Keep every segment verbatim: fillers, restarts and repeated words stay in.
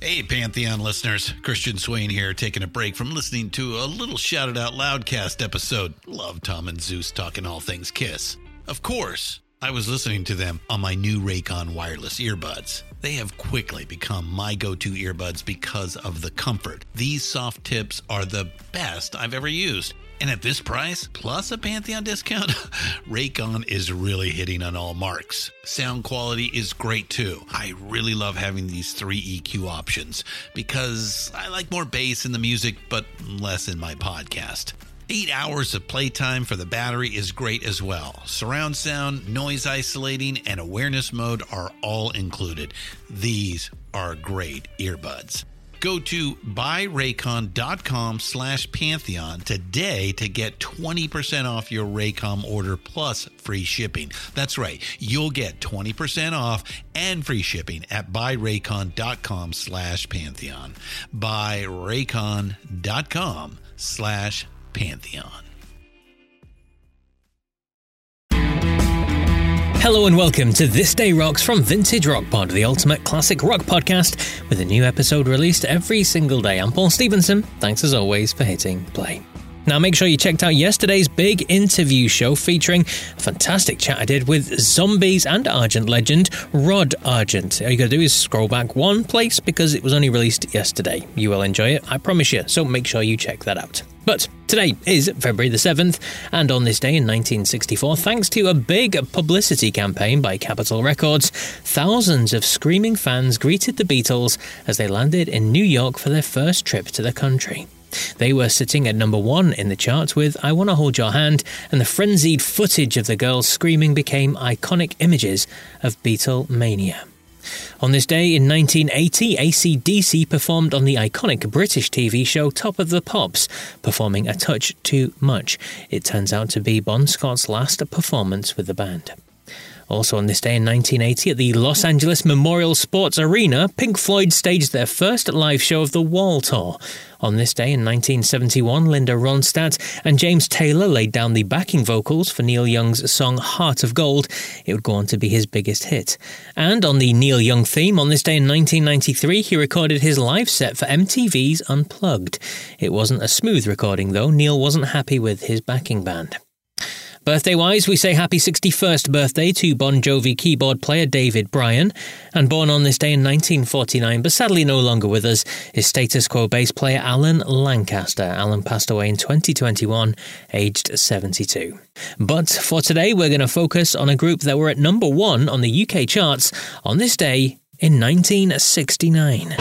Hey, Pantheon listeners. Christian Swain here, taking a break from listening to a little Shouted Out Loudcast episode. Love Tom and Zeus talking all things Kiss. Of course, I was listening to them on my new Raycon wireless earbuds. They have quickly become my go-to earbuds because of the comfort. These soft tips are the best I've ever used. And at this price, plus a Pantheon discount, Raycon is really hitting on all marks. Sound quality is great too. I really love having these three E Q options because I like more bass in the music, but less in my podcast. Eight hours of playtime for the battery is great as well. Surround sound, noise isolating, and awareness mode are all included. These are great earbuds. Go to buyraycon.com slash Pantheon today to get twenty percent off your Raycon order plus free shipping. That's right. You'll get twenty percent off and free shipping at buyraycon.com slash Pantheon. Buyraycon.com slash Pantheon. Hello and welcome to This Day Rocks from Vintage Rock Pod, the ultimate classic rock podcast, with a new episode released every single day. I'm Paul Stevenson. Thanks as always for hitting play. Now make sure you checked out yesterday's big interview show featuring a fantastic chat I did with Zombies and Argent legend Rod Argent. All you gotta do is scroll back one place because it was only released yesterday. You will enjoy it, I promise you, so make sure you check that out. But today is February the seventh, and on this day in nineteen sixty-four, thanks to a big publicity campaign by Capitol Records, thousands of screaming fans greeted the Beatles as they landed in New York for their first trip to the country. They were sitting at number one in the charts with I Wanna Hold Your Hand, and the frenzied footage of the girls screaming became iconic images of Beatlemania. On this day in nineteen eighty, A C D C performed on the iconic British T V show Top of the Pops, performing A Touch Too Much. It turns out to be Bon Scott's last performance with the band. Also on this day in nineteen eighty, at the Los Angeles Memorial Sports Arena, Pink Floyd staged their first live show of the Wall Tour. On this day in nineteen seventy-one, Linda Ronstadt and James Taylor laid down the backing vocals for Neil Young's song Heart of Gold. It would go on to be his biggest hit. And on the Neil Young theme, on this day in nineteen ninety-three, he recorded his live set for M T V's Unplugged. It wasn't a smooth recording though. Neil wasn't happy with his backing band. Birthday-wise, we say happy sixty-first birthday to Bon Jovi keyboard player David Bryan, and born on this day in nineteen forty-nine, but sadly no longer with us, is Status Quo bass player Alan Lancaster. Alan passed away in twenty twenty-one, aged seventy-two. But for today, we're going to focus on a group that were at number one on the U K charts on this day in nineteen sixty-nine.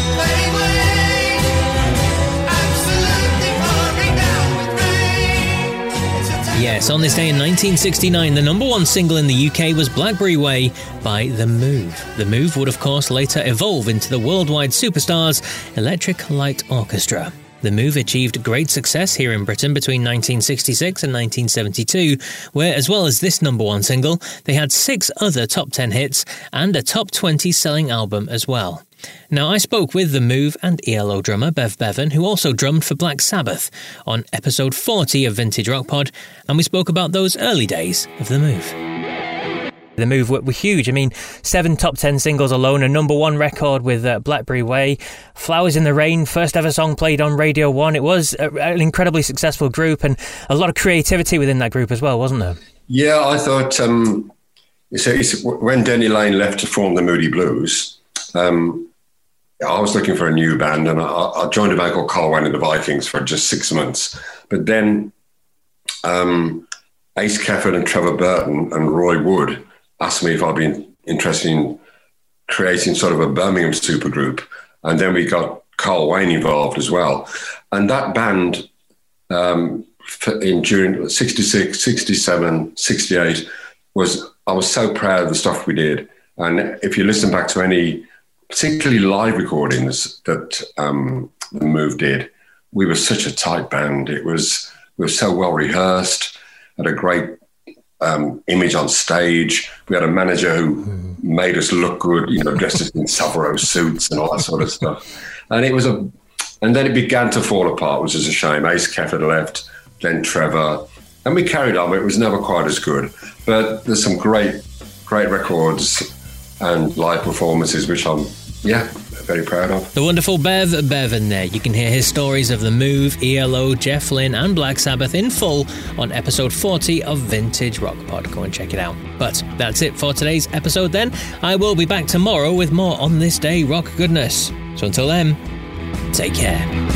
Yes, on this day in nineteen sixty-nine, the number one single in the U K was Blackberry Way by The Move. The Move would, of course, later evolve into the worldwide superstars Electric Light Orchestra. The Move achieved great success here in Britain between nineteen sixty-six and nineteen seventy-two, where, as well as this number one single, they had six other top ten hits and a top twenty selling album as well. Now, I spoke with The Move and E L O drummer Bev Bevan, who also drummed for Black Sabbath, on episode forty of Vintage Rock Pod, and we spoke about those early days of The Move. The Move were, were huge. I mean, seven top ten singles alone, a number one record with uh, Blackberry Way, Flowers in the Rain, first ever song played on Radio one. It was a, an incredibly successful group, and a lot of creativity within that group as well, wasn't there? Yeah, I thought um, it's, it's, when Denny Laine left to form the Moody Blues, um, I was looking for a new band, and I, I joined a band called Carl Wayne and the Vikings for just six months. But then um, Ace Kefford and Trevor Burton and Roy Wood asked me if I'd be interested in creating sort of a Birmingham supergroup. And then we got Carl Wayne involved as well. And that band um, in June sixty-six, sixty-seven, sixty-eight was, I was so proud of the stuff we did. And if you listen back to any particularly live recordings that um, The Move did, we were such a tight band. It was, we were so well rehearsed, had a great um, image on stage. We had a manager who mm. made us look good, you know, dressed us in Savaro suits and all that sort of stuff. And it was a, and then it began to fall apart, which is a shame. Ace Kefford left, then Trevor, and we carried on. It was never quite as good, but there's some great, great records and live performances, which I'm, yeah, very proud of. The wonderful Bev Bevan there. You can hear his stories of The Move, E L O, Jeff Lynne and Black Sabbath in full on episode forty of Vintage Rock Pod. Go and check it out. But that's it for today's episode then. I will be back tomorrow with more On This Day Rock goodness. So until then, take care.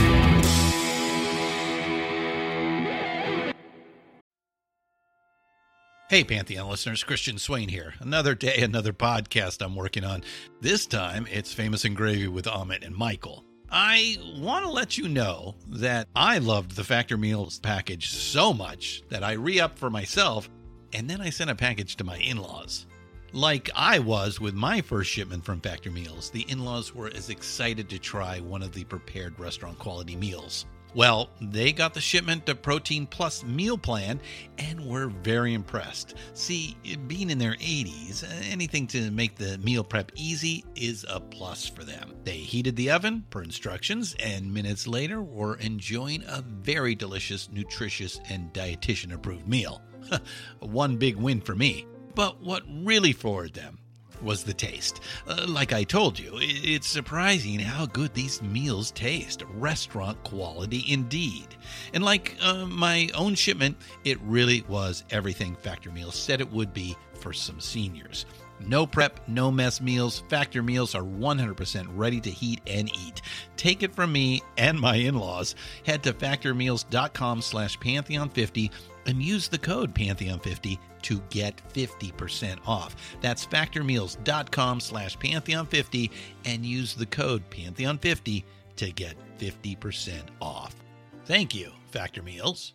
Hey, Pantheon listeners, Christian Swain here. Another day, another podcast I'm working on. This time, it's Famous and Gravy with Amit and Michael. I want to let you know that I loved the Factor Meals package so much that I re-upped for myself, and then I sent a package to my in-laws. Like I was with my first shipment from Factor Meals, the in-laws were as excited to try one of the prepared restaurant quality meals. Well, they got the shipment to Protein Plus meal plan and were very impressed. See, being in their eighties, anything to make the meal prep easy is a plus for them. They heated the oven per instructions and minutes later were enjoying a very delicious, nutritious, and dietitian-approved meal. One big win for me. But what really floored them was the taste. Uh, like I told you, it's surprising how good these meals taste. Restaurant quality indeed. And like uh, my own shipment, it really was everything Factor Meals said it would be for some seniors. No prep, no mess meals. Factor Meals are one hundred percent ready to heat and eat. Take it from me and my in-laws. Head to factormeals.com slash Pantheon50 and use the code Pantheon fifty to get fifty percent off. That's factormeals.com slash Pantheon fifty and use the code Pantheon fifty to get fifty percent off. Thank you, Factor Meals.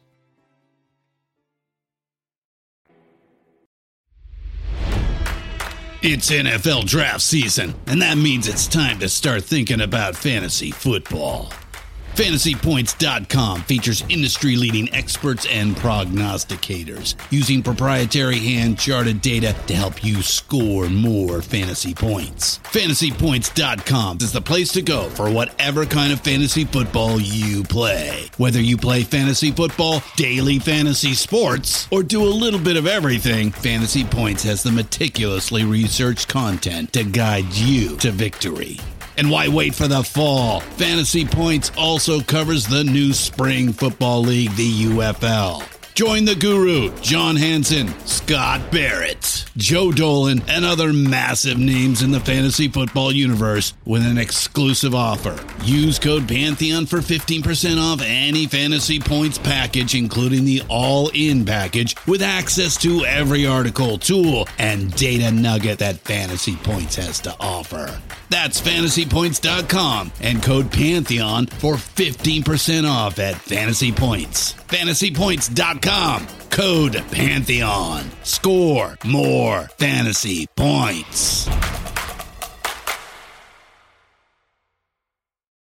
It's N F L draft season, and that means it's time to start thinking about fantasy football. Fantasy Points dot com features industry-leading experts and prognosticators using proprietary hand-charted data to help you score more fantasy points. Fantasy Points dot com is the place to go for whatever kind of fantasy football you play. Whether you play fantasy football, daily fantasy sports, or do a little bit of everything, Fantasy Points has the meticulously researched content to guide you to victory. And why wait for the fall? Fantasy Points also covers the new spring football league, the U F L. Join the guru, John Hansen, Scott Barrett, Joe Dolan, and other massive names in the fantasy football universe with an exclusive offer. Use code Pantheon for fifteen percent off any Fantasy Points package, including the all-in package, with access to every article, tool, and data nugget that Fantasy Points has to offer. That's Fantasy Points dot com and code Pantheon for fifteen percent off at Fantasy Points. Fantasy Points dot com, code Pantheon. Score more fantasy points.